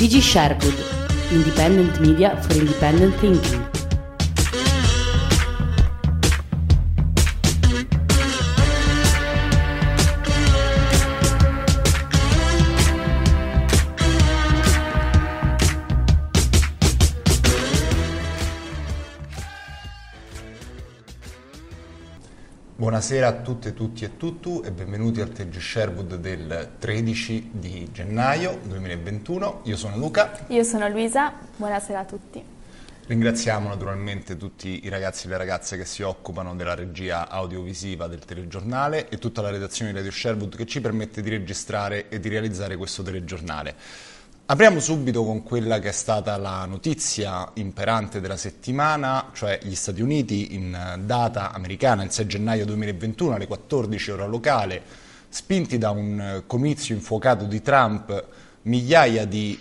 TG Sherwood, Independent Media for Independent Thinking. Buonasera a tutte, tutti e tuttu e benvenuti al TG Sherwood del 13 di gennaio 2021. Io sono Luca. Io sono Luisa, buonasera a tutti. Ringraziamo naturalmente tutti i ragazzi e le ragazze che si occupano della regia audiovisiva del telegiornale e tutta la redazione di Radio Sherwood che ci permette di registrare e di realizzare questo telegiornale. Apriamo subito con quella che è stata la notizia imperante della settimana, cioè gli Stati Uniti in data americana, il 6 gennaio 2021 alle 14 ora locale, spinti da un comizio infuocato di Trump, migliaia di,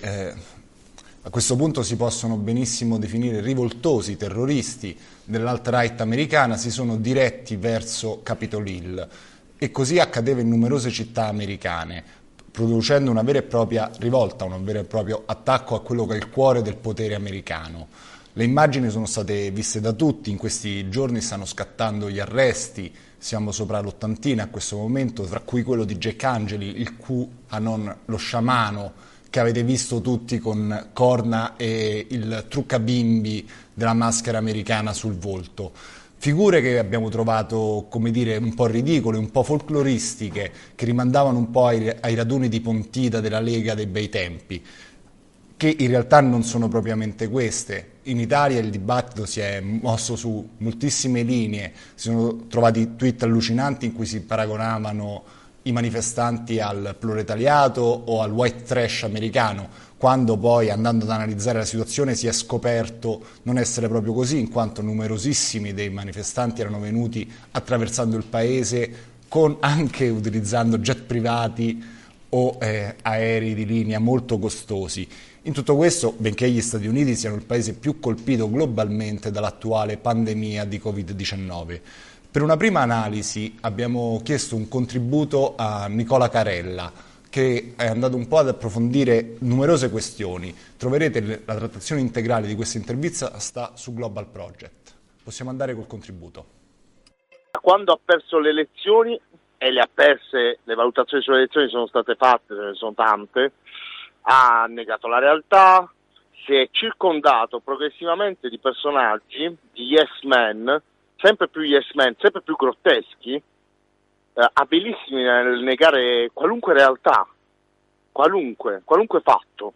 a questo punto si possono benissimo definire rivoltosi terroristi dell'alt-right americana, si sono diretti verso Capitol Hill e così accadeva in numerose città americane, producendo una vera e propria rivolta, un vero e proprio attacco a quello che è il cuore del potere americano. Le immagini sono state viste da tutti, in questi giorni stanno scattando gli arresti, siamo sopra l'ottantina a questo momento, tra cui quello di Jack Angeli, il QAnon, lo sciamano, che avete visto tutti con corna e il truccabimbi della maschera americana sul volto. Figure che abbiamo trovato, come dire, un po' ridicole, un po' folcloristiche, che rimandavano un po' ai raduni di Pontida della Lega dei bei tempi, che in realtà non sono propriamente queste. In Italia il dibattito si è mosso su moltissime linee, si sono trovati tweet allucinanti in cui si paragonavano i manifestanti al proletariato o al white trash americano, quando poi, andando ad analizzare la situazione, si è scoperto non essere proprio così, in quanto numerosissimi dei manifestanti erano venuti attraversando il paese, anche utilizzando jet privati o aerei di linea molto costosi. In tutto questo, benché gli Stati Uniti siano il paese più colpito globalmente dall'attuale pandemia di Covid-19, per una prima analisi abbiamo chiesto un contributo a Nicola Carella, che è andato un po' ad approfondire numerose questioni. Troverete la trattazione integrale di questa intervista sta su Global Project. Possiamo andare col contributo. Quando ha perso le elezioni, e le ha perse, le valutazioni sulle elezioni sono state fatte, ce ne sono tante, ha negato la realtà, si è circondato progressivamente di personaggi, di yes men, sempre più grotteschi, abilissimi nel negare qualunque realtà, qualunque fatto.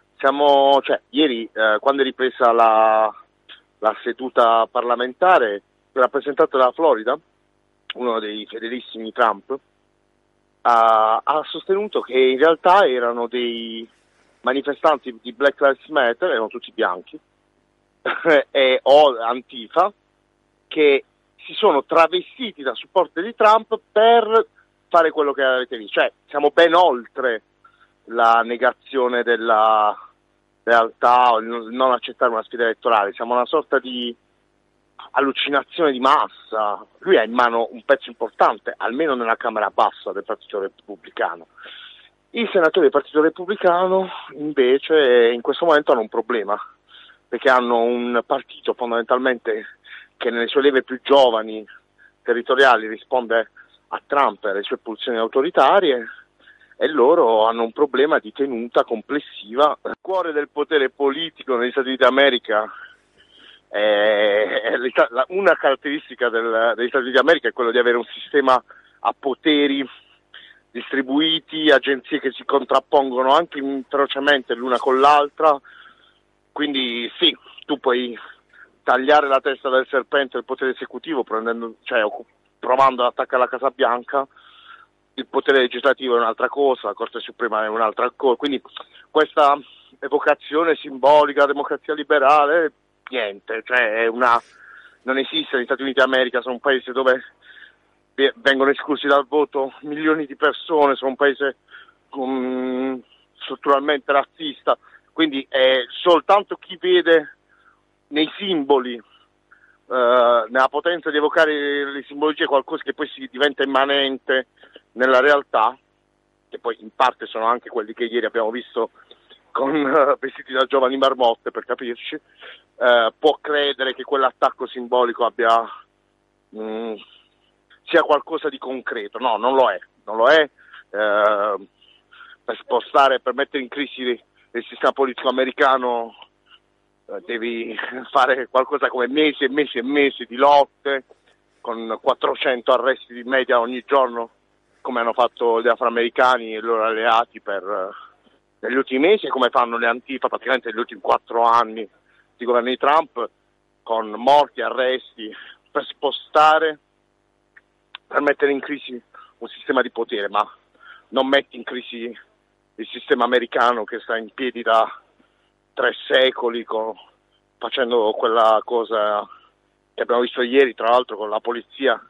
Ieri, quando è ripresa la seduta parlamentare, il rappresentante della Florida, uno dei fedelissimi Trump, ha sostenuto che in realtà erano dei manifestanti di Black Lives Matter, erano tutti bianchi, o Antifa, che si sono travestiti da supporter di Trump per fare quello che avete visto. Cioè, siamo ben oltre la negazione della realtà o il non accettare una sfida elettorale, siamo una sorta di allucinazione di massa. Lui ha in mano un pezzo importante, almeno nella Camera Bassa del Partito Repubblicano. I senatori del Partito Repubblicano invece in questo momento hanno un problema, perché hanno un partito fondamentalmente che nelle sue leve più giovani territoriali risponde a Trump e alle sue pulsioni autoritarie, e loro hanno un problema di tenuta complessiva. Il cuore del potere politico negli Stati Uniti d'America, una caratteristica degli Stati Uniti d'America è quello di avere un sistema a poteri distribuiti, agenzie che si contrappongono anche ferocemente l'una con l'altra, quindi sì, tu puoi tagliare la testa del serpente del potere esecutivo provando ad attaccare la Casa Bianca, il potere legislativo è un'altra cosa, la Corte Suprema è un'altra cosa, quindi questa evocazione simbolica, democrazia liberale, niente, non esiste negli Stati Uniti d'America, sono un paese dove vengono esclusi dal voto milioni di persone, sono un paese strutturalmente razzista, quindi è soltanto chi vede nei simboli, nella potenza di evocare le simbologie, qualcosa che poi si diventa immanente nella realtà, che poi in parte sono anche quelli che ieri abbiamo visto con vestiti da giovani marmotte, per capirci, può credere che quell'attacco simbolico abbia sia qualcosa di concreto. No, non lo è. Per spostare, per mettere in crisi il sistema politico americano devi fare qualcosa come mesi e mesi e mesi di lotte, con 400 arresti di media ogni giorno, come hanno fatto gli afroamericani e i loro alleati negli ultimi mesi, e come fanno le Antifa praticamente negli ultimi 4 anni di governo di Trump, con morti, arresti, per spostare, per mettere in crisi un sistema di potere, ma non metti in crisi il sistema americano che sta in piedi da 3 secoli, facendo quella cosa che abbiamo visto ieri, tra l'altro, con la polizia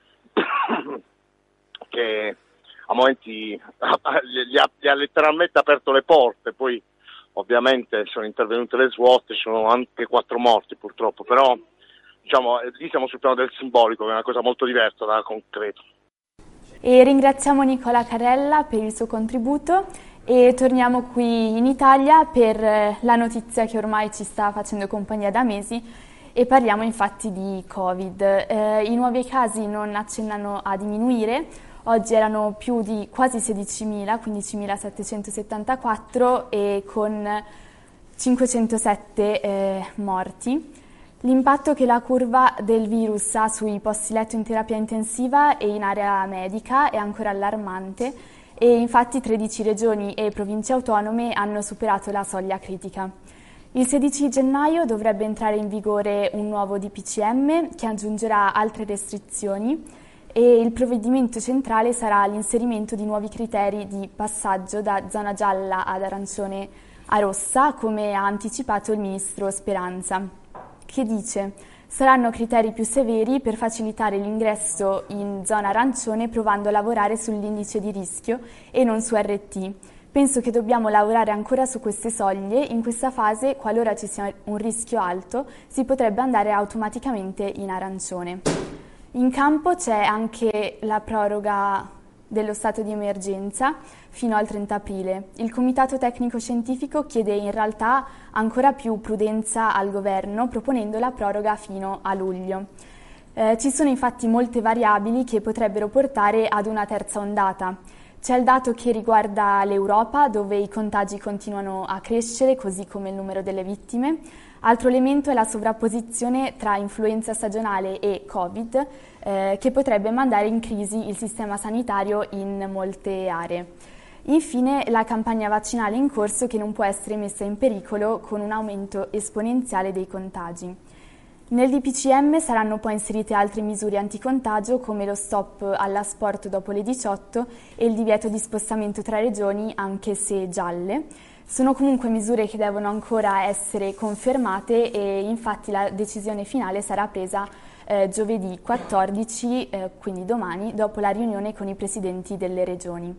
che a momenti gli ha letteralmente aperto le porte. Poi ovviamente sono intervenute le SWAT, ci sono anche 4 morti purtroppo, però diciamo lì siamo sul piano del simbolico, che è una cosa molto diversa dal concreto. E ringraziamo Nicola Carella per il suo contributo e torniamo qui in Italia per la notizia che ormai ci sta facendo compagnia da mesi, e parliamo infatti di Covid. I nuovi casi non accennano a diminuire. Oggi erano più di quasi 16.000, 15.774, e con 507 morti. L'impatto che la curva del virus ha sui posti letto in terapia intensiva e in area medica è ancora allarmante, e infatti 13 regioni e province autonome hanno superato la soglia critica. Il 16 gennaio dovrebbe entrare in vigore un nuovo DPCM che aggiungerà altre restrizioni, e il provvedimento centrale sarà l'inserimento di nuovi criteri di passaggio da zona gialla ad arancione a rossa, come ha anticipato il ministro Speranza, che dice: saranno criteri più severi per facilitare l'ingresso in zona arancione, provando a lavorare sull'indice di rischio e non su RT. Penso che dobbiamo lavorare ancora su queste soglie. In questa fase, qualora ci sia un rischio alto, si potrebbe andare automaticamente in arancione. In campo c'è anche la proroga dello stato di emergenza fino al 30 aprile. Il Comitato Tecnico Scientifico chiede in realtà ancora più prudenza al governo, proponendo la proroga fino a luglio. Ci sono infatti molte variabili che potrebbero portare ad una terza ondata. C'è il dato che riguarda l'Europa, dove i contagi continuano a crescere, così come il numero delle vittime. Altro elemento è la sovrapposizione tra influenza stagionale e Covid, che potrebbe mandare in crisi il sistema sanitario in molte aree. Infine, la campagna vaccinale in corso, che non può essere messa in pericolo con un aumento esponenziale dei contagi. Nel DPCM saranno poi inserite altre misure anticontagio, come lo stop all'asporto dopo le 18 e il divieto di spostamento tra regioni, anche se gialle. Sono comunque misure che devono ancora essere confermate, e infatti la decisione finale sarà presa giovedì 14, quindi domani, dopo la riunione con i presidenti delle regioni.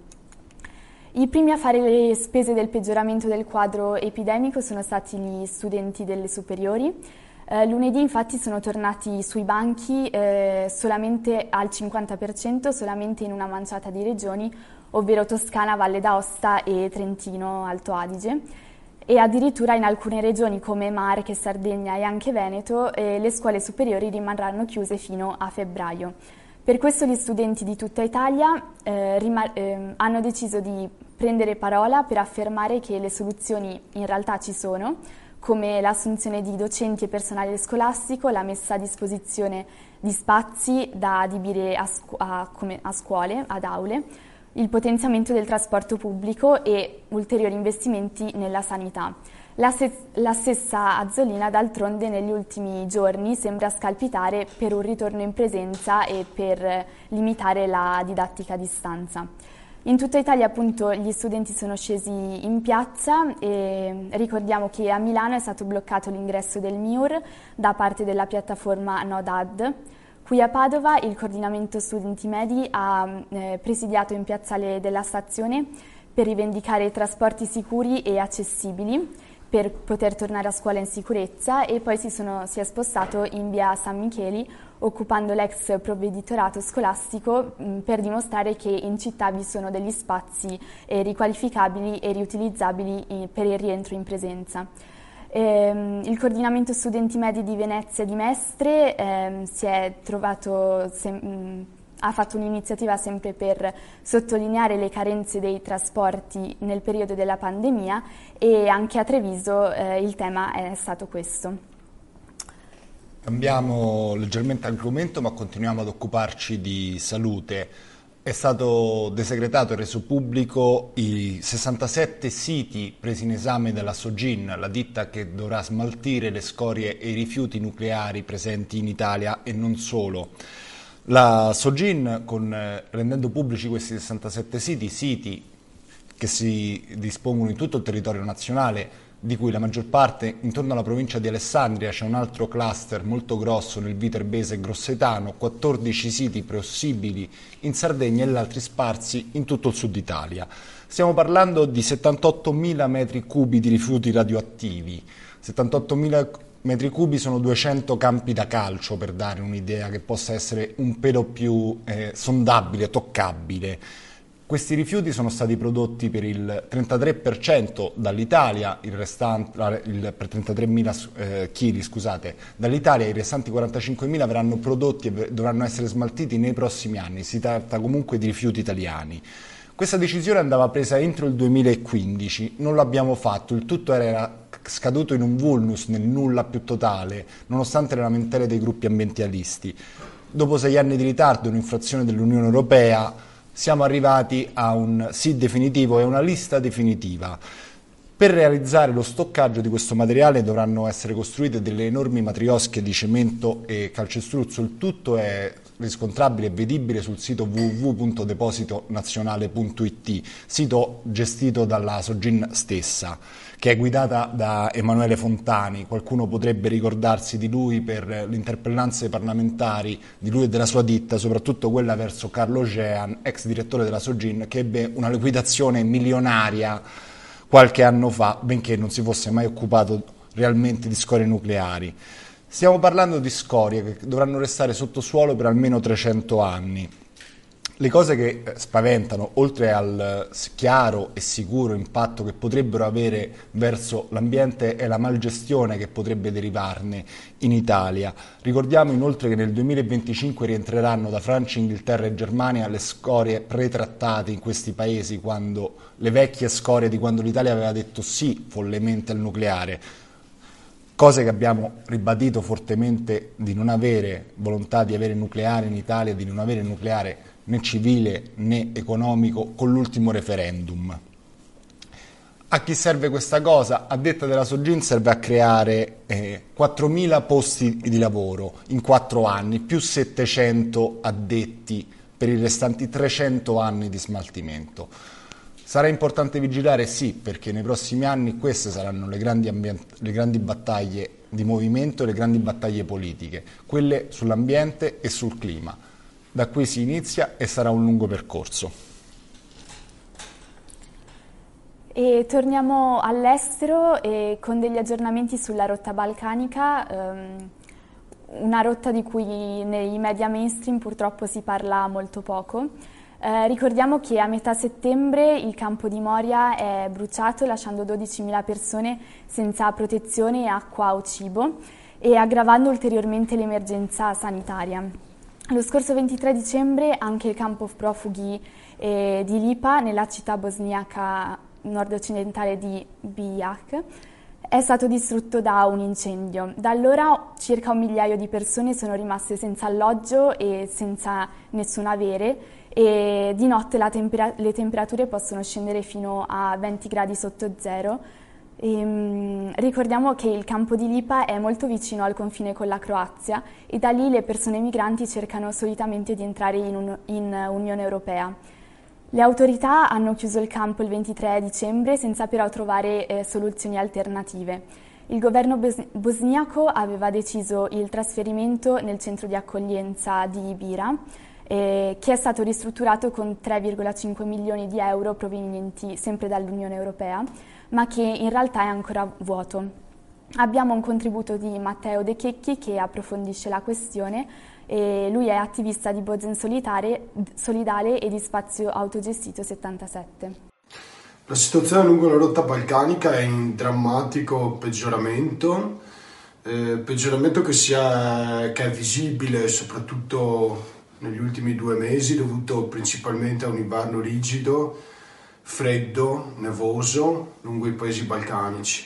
I primi a fare le spese del peggioramento del quadro epidemico sono stati gli studenti delle superiori. Lunedì infatti sono tornati sui banchi solamente al 50%, solamente in una manciata di regioni, ovvero Toscana, Valle d'Aosta e Trentino Alto Adige, e addirittura in alcune regioni come Marche, Sardegna e anche Veneto le scuole superiori rimarranno chiuse fino a febbraio. Per questo gli studenti di tutta Italia hanno deciso di prendere parola per affermare che le soluzioni in realtà ci sono, come l'assunzione di docenti e personale scolastico, la messa a disposizione di spazi da adibire a scuole, ad aule, il potenziamento del trasporto pubblico e ulteriori investimenti nella sanità. La stessa Azzolina, d'altronde, negli ultimi giorni sembra scalpitare per un ritorno in presenza e per limitare la didattica a distanza. In tutta Italia appunto gli studenti sono scesi in piazza, e ricordiamo che a Milano è stato bloccato l'ingresso del MIUR da parte della piattaforma NoDad. Qui a Padova il coordinamento studenti medi ha presidiato in piazzale della stazione per rivendicare trasporti sicuri e accessibili, per poter tornare a scuola in sicurezza, e poi si è spostato in via San Micheli, occupando l'ex provveditorato scolastico, per dimostrare che in città vi sono degli spazi riqualificabili e riutilizzabili per il rientro in presenza. Il coordinamento studenti medi di Venezia di Mestre ha fatto un'iniziativa sempre per sottolineare le carenze dei trasporti nel periodo della pandemia, e anche a Treviso il tema è stato questo. Cambiamo leggermente argomento, ma continuiamo ad occuparci di salute. È stato desecretato e reso pubblico i 67 siti presi in esame dalla Sogin, la ditta che dovrà smaltire le scorie e i rifiuti nucleari presenti in Italia e non solo. La Sogin, rendendo pubblici questi 67 siti che si dispongono in tutto il territorio nazionale, di cui la maggior parte intorno alla provincia di Alessandria, c'è un altro cluster molto grosso nel Viterbese e Grossetano, 14 siti possibili in Sardegna e gli altri sparsi in tutto il sud Italia. Stiamo parlando di 78.000 metri cubi di rifiuti radioattivi. 78.000 metri cubi sono 200 campi da calcio, per dare un'idea che possa essere un pelo più sondabile, toccabile. Questi rifiuti sono stati prodotti per il 33% dall'Italia, per 33.000 kg, scusate, dall'Italia, i restanti 45.000 verranno prodotti e dovranno essere smaltiti nei prossimi anni. Si tratta comunque di rifiuti italiani. Questa decisione andava presa entro il 2015, non l'abbiamo fatto, il tutto era scaduto in un vulnus, nel nulla più totale, nonostante le lamentele dei gruppi ambientalisti. Dopo 6 anni di ritardo e un'infrazione dell'Unione Europea, siamo arrivati a un sì definitivo e una lista definitiva. Per realizzare lo stoccaggio di questo materiale dovranno essere costruite delle enormi matriosche di cemento e calcestruzzo. Il tutto è riscontrabile e vedibile sul sito www.depositonazionale.it, sito gestito dalla Sogin stessa, che è guidata da Emanuele Fontani. Qualcuno potrebbe ricordarsi di lui per le interpellanze parlamentari di lui e della sua ditta, soprattutto quella verso Carlo Gean, ex direttore della Sogin, che ebbe una liquidazione milionaria qualche anno fa, benché non si fosse mai occupato realmente di scorie nucleari. Stiamo parlando di scorie che dovranno restare sotto suolo per almeno 300 anni. Le cose che spaventano, oltre al chiaro e sicuro impatto che potrebbero avere verso l'ambiente, è la malgestione che potrebbe derivarne in Italia. Ricordiamo inoltre che nel 2025 rientreranno da Francia, Inghilterra e Germania le scorie pretrattate in questi paesi, quando le vecchie scorie di quando l'Italia aveva detto sì follemente al nucleare. Cose che abbiamo ribadito fortemente di non avere volontà di avere nucleare in Italia, di non avere nucleare né civile né economico con l'ultimo referendum. A chi serve questa cosa? A detta della Sogin serve a creare 4.000 posti di lavoro in 4 anni, più 700 addetti per i restanti 300 anni di smaltimento. Sarà importante vigilare? Sì, perché nei prossimi anni queste saranno le grandi battaglie di movimento e le grandi battaglie politiche, quelle sull'ambiente e sul clima. Da qui si inizia e sarà un lungo percorso. E torniamo all'estero con degli aggiornamenti sulla rotta balcanica, una rotta di cui nei media mainstream purtroppo si parla molto poco. Ricordiamo che a metà settembre il campo di Moria è bruciato, lasciando 12.000 persone senza protezione, acqua o cibo, e aggravando ulteriormente l'emergenza sanitaria. Lo scorso 23 dicembre anche il campo profughi di Lipa, nella città bosniaca nord-occidentale di Bijak, è stato distrutto da un incendio. Da allora circa 1 migliaio di persone sono rimaste senza alloggio e senza nessun avere, e di notte le temperature possono scendere fino a 20 gradi sotto zero. Ricordiamo che il campo di Lipa è molto vicino al confine con la Croazia e da lì le persone migranti cercano solitamente di entrare in Unione Europea. Le autorità hanno chiuso il campo il 23 dicembre senza però trovare soluzioni alternative. Il governo bosniaco aveva deciso il trasferimento nel centro di accoglienza di Bira, che è stato ristrutturato con 3,5 milioni di euro provenienti sempre dall'Unione Europea, ma che in realtà è ancora vuoto. Abbiamo un contributo di Matteo De Checchi che approfondisce la questione. E lui è attivista di Bozen Solidale e di Spazio Autogestito 77. La situazione lungo la rotta balcanica è in drammatico peggioramento che è visibile soprattutto negli ultimi 2 mesi, dovuto principalmente a un inverno rigido, freddo, nevoso lungo i paesi balcanici.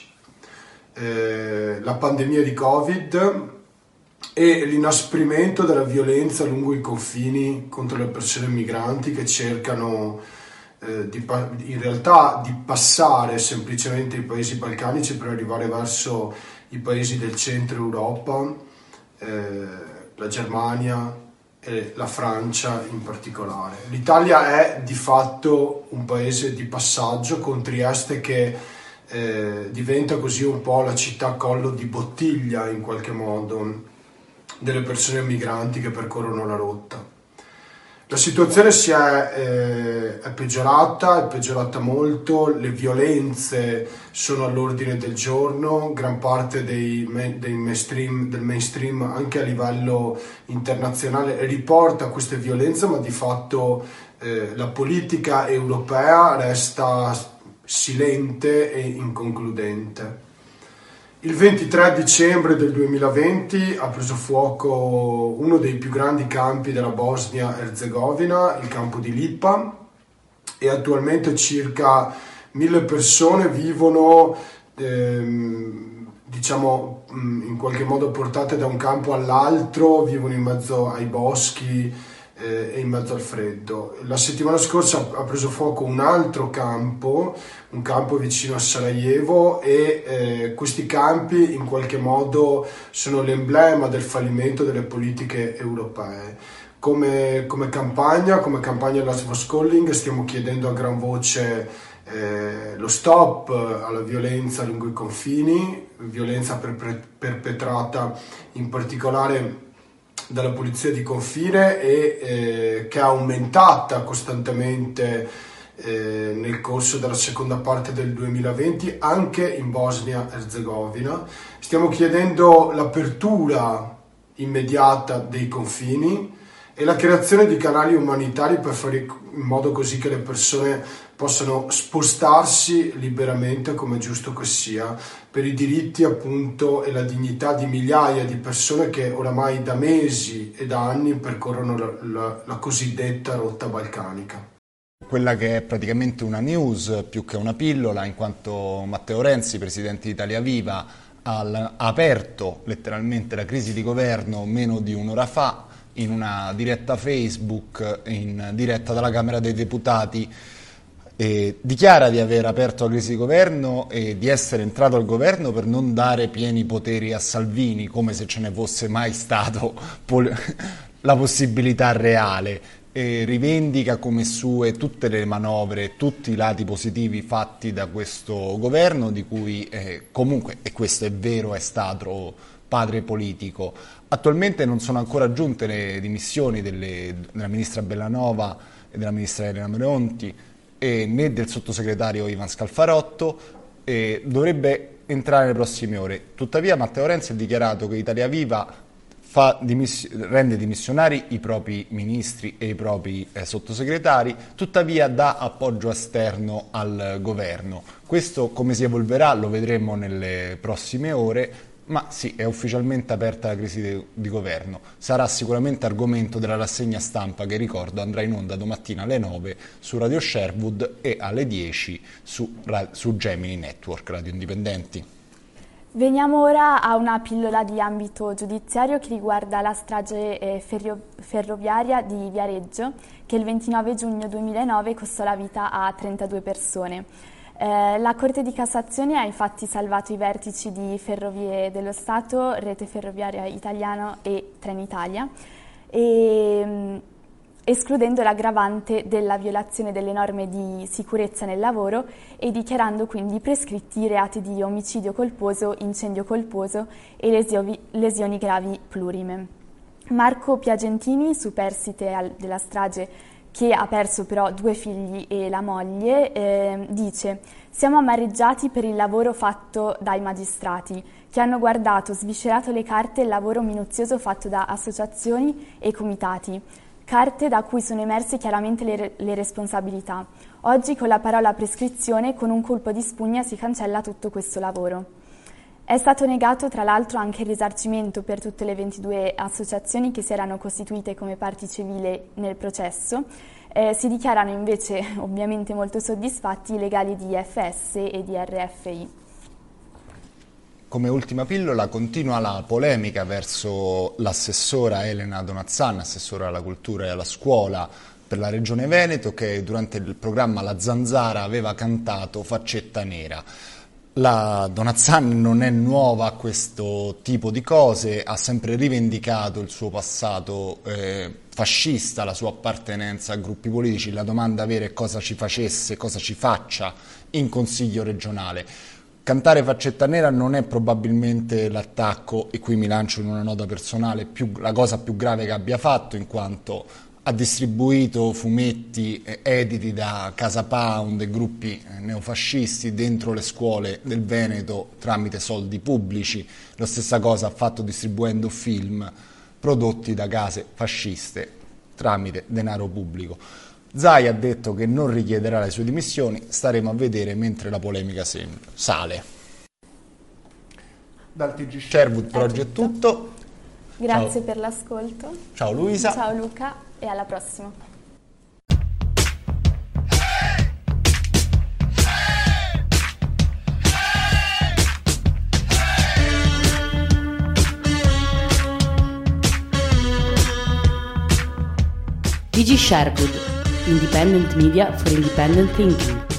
La pandemia di Covid e l'inasprimento della violenza lungo i confini contro le persone migranti che cercano in realtà di passare semplicemente i paesi balcanici per arrivare verso i paesi del centro Europa, la Germania e la Francia in particolare. L'Italia è di fatto un paese di passaggio, con Trieste che diventa così un po' la città collo di bottiglia in qualche modo delle persone migranti che percorrono la rotta. La situazione è peggiorata molto, le violenze sono all'ordine del giorno, gran parte del mainstream anche a livello internazionale riporta queste violenze, ma di fatto la politica europea resta silente e inconcludente. Il 23 dicembre del 2020 ha preso fuoco uno dei più grandi campi della Bosnia-Herzegovina, il campo di Lipa, e attualmente circa 1000 persone vivono, in qualche modo portate da un campo all'altro, vivono in mezzo ai boschi e in mezzo al freddo. La settimana scorsa ha preso fuoco un altro campo, un campo vicino a Sarajevo, e questi campi in qualche modo sono l'emblema del fallimento delle politiche europee. Come campagna Last Was Calling stiamo chiedendo a gran voce lo stop alla violenza lungo i confini, violenza perpetrata in particolare dalla polizia di confine e che è aumentata costantemente nel corso della seconda parte del 2020 anche in Bosnia-Herzegovina. Stiamo chiedendo l'apertura immediata dei confini e la creazione di canali umanitari per fare in modo così che le persone possano spostarsi liberamente, come è giusto che sia, per i diritti appunto e la dignità di migliaia di persone che oramai da mesi e da anni percorrono la cosiddetta rotta balcanica. Quella che è praticamente una news più che una pillola, in quanto Matteo Renzi, presidente di Italia Viva, ha aperto letteralmente la crisi di governo meno di un'ora fa in una diretta Facebook, in diretta dalla Camera dei Deputati. Dichiara di aver aperto la crisi di governo e di essere entrato al governo per non dare pieni poteri a Salvini, come se ce ne fosse mai stato la possibilità reale, e rivendica come sue tutte le manovre, tutti i lati positivi fatti da questo governo, di cui comunque, e questo è vero, è stato padre politico. Attualmente non sono ancora giunte le dimissioni della ministra Bellanova e della ministra Elena Melonti, né del sottosegretario Ivan Scalfarotto, dovrebbe entrare nelle prossime ore. Tuttavia Matteo Renzi ha dichiarato che Italia Viva rende dimissionari i propri ministri e i propri sottosegretari, tuttavia dà appoggio esterno al governo. Questo come si evolverà lo vedremo nelle prossime ore, ma sì, è ufficialmente aperta la crisi di governo. Sarà sicuramente argomento della rassegna stampa che, ricordo, andrà in onda domattina alle 9 su Radio Sherwood e alle 10 su Gemini Network, Radio Indipendenti. Veniamo ora a una pillola di ambito giudiziario che riguarda la strage ferroviaria di Viareggio, che il 29 giugno 2009 costò la vita a 32 persone. La Corte di Cassazione ha infatti salvato i vertici di Ferrovie dello Stato, Rete Ferroviaria Italiana e Trenitalia, escludendo l'aggravante della violazione delle norme di sicurezza nel lavoro e dichiarando quindi prescritti i reati di omicidio colposo, incendio colposo e lesioni gravi plurime. Marco Piagentini, superstite della strage che ha perso però 2 figli e la moglie, dice: «Siamo amareggiati per il lavoro fatto dai magistrati, che hanno guardato, sviscerato le carte e il lavoro minuzioso fatto da associazioni e comitati, carte da cui sono emerse chiaramente le responsabilità. Oggi con la parola prescrizione, con un colpo di spugna si cancella tutto questo lavoro». È stato negato tra l'altro anche il risarcimento per tutte le 22 associazioni che si erano costituite come parti civili nel processo. Si dichiarano invece ovviamente molto soddisfatti i legali di IFS e di RFI. Come ultima pillola continua la polemica verso l'assessora Elena Donazzan, assessora alla cultura e alla scuola per la Regione Veneto, che durante il programma La Zanzara aveva cantato Faccetta Nera. La Donazzan non è nuova a questo tipo di cose, ha sempre rivendicato il suo passato fascista, la sua appartenenza a gruppi politici. La domanda vera è cosa ci facesse, cosa ci faccia in Consiglio regionale. Cantare Faccetta Nera non è probabilmente l'attacco, e qui mi lancio in una nota personale, la cosa più grave che abbia fatto, in quanto ha distribuito fumetti editi da Casa Pound e gruppi neofascisti dentro le scuole del Veneto tramite soldi pubblici. La stessa cosa ha fatto distribuendo film prodotti da case fasciste tramite denaro pubblico. Zai ha detto che non richiederà le sue dimissioni, staremo a vedere mentre la polemica sale. Dal TG Sherwood per oggi è tutto. Grazie per l'ascolto. Ciao Luisa. Ciao Luca e alla prossima. TG Sherwood, independent media for independent thinking.